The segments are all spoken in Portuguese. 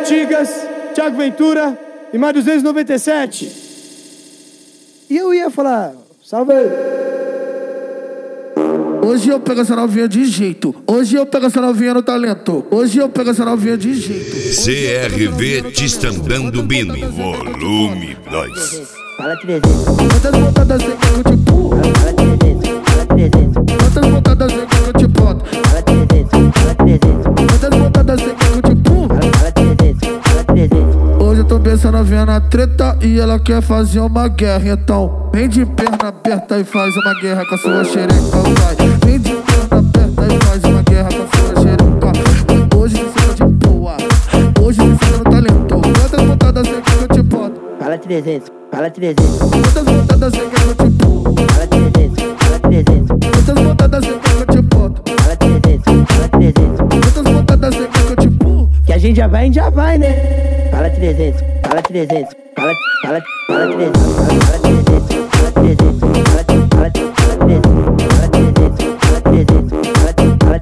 Artigas, Thiago Ventura e mais 297. E eu ia falar, salve aí. Hoje eu pego essa novinha de jeito. Hoje eu pego essa novinha no talento. Hoje eu pego essa novinha de jeito. CRV Tistandando Bino, volume 2. Fala 300. Quantas pontadas você quer que eu te empurro? Fala 300. Fala 300. Quantas pontadas você quer que eu te boto? Fala 300. Fala 300. Quantas pontadas você quer que eu te empurro? Fala 300. Fala 300. Hoje eu tô pensando a novinha na treta e ela quer fazer uma guerra. Então vem de perna aberta e faz uma guerra com a sua xereca, vai. Vem de perna aberta e faz uma guerra com a sua xereca. Hoje você tá de boa. Hoje você tá no talento. Quantas pontadas você quer que eu te boto? Fala 300. Fala 300. Quantas pontadas você quer que eu te empurro? Fala 300. Fala 300. Quantas pontadas você quer que eu te boto? Fala 300. Fala 300. Quantas pontadas você quer que eu te empurro? Que a gente já vai, né? Fala 300. Fala 300. Fala 300. Fala 300. Fala 300. Fala 300. Fala 300. Fala 300. Fala 300. Fala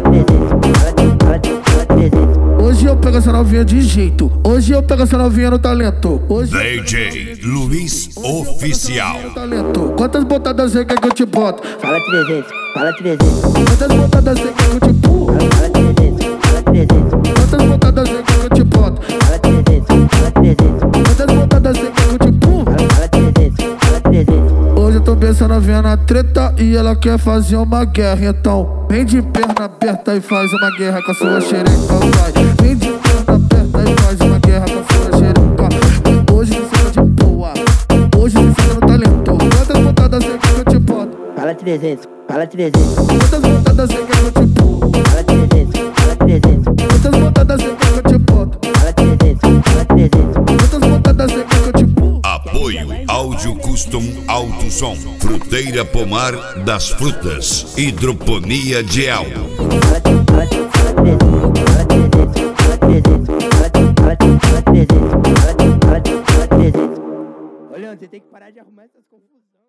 300. Hoje eu pego essa novinha de jeito. Hoje eu pego essa novinha no talento. Hoje DJ Luiz Oficial. talento. Quantas pontadas você quer que eu te boto? Fala 300. Fala 300. Quantas pontadas você quer que eu te empurro? Fala 300. Fala 300. Quantas pontadas você quer que eu te boto? Fala 300. Fala 300. Quantas pontadas você quer que eu te empurro? Fala 300. Fala 300. Hoje eu tô pensando a novinha na treta e ela quer fazer uma guerra. Então vem de perna aberta e faz uma guerra com a sua xereca, vai. Vem de perna aberta e faz uma guerra com a sua xereca. Hoje você tá de boa. Hoje você tá no talento. Quantas pontadas você quer que eu te boto? Fala 300. Fala 300. Quantas pontadas você quer que eu te empurro? Fala 300. Fala 300. Quantas pontadas você quer que eu te boto? Fala 300. Fala 300. Quantas pontadas você quer que eu te empurro? Apoio Áudio Custom Alto Som, Fruteira Pomar das Frutas, Hidroponia Gel. Fala 300. Fala 300. Fala 300. Fala 300. Fala 300. Fala 300. Olha, você tem que parar de arrumar essas confusões.